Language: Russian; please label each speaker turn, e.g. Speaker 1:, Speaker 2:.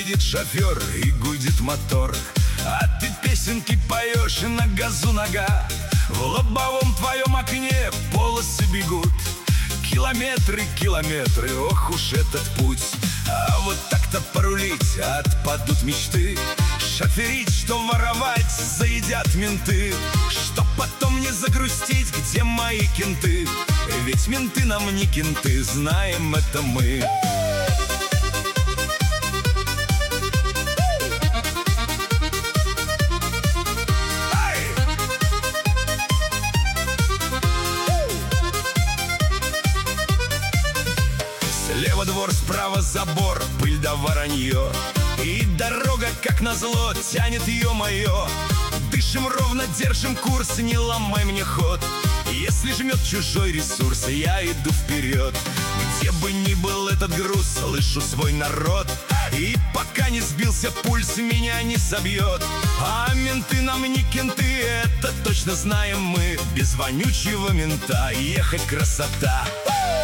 Speaker 1: едет шофер и гудит мотор, а ты песенки поешь, и на газу нога. В лобовом твоем окне полосы бегут, километры, километры, ох уж этот путь. А вот так-то порулить отпадут мечты, шоферить, что воровать заедят менты. Чтоб потом не загрустить, где мои кенты, ведь менты нам не кенты, знаем это мы. Слева двор, справа забор, пыль да воронье, и дорога, как назло, тянет ё-моё. Дышим ровно, держим курс, не ломай мне ход. Если жмет чужой ресурс, я иду вперед. Где бы ни был этот груз, слышу свой народ, и пока не сбился пульс, меня не собьет. А менты нам не кенты, это точно знаем мы. Без вонючего мента ехать красота.